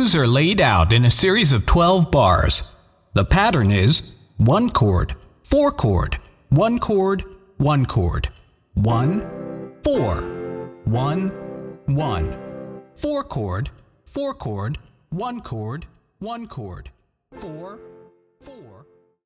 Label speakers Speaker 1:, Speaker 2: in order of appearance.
Speaker 1: strings are laid out in a series of 12 bars. The pattern is 1 chord, 4 chord, 1 chord, 1 chord, 1, 4, 1, 1, 4 chord, 4 chord, 1 chord, 1 chord, 4,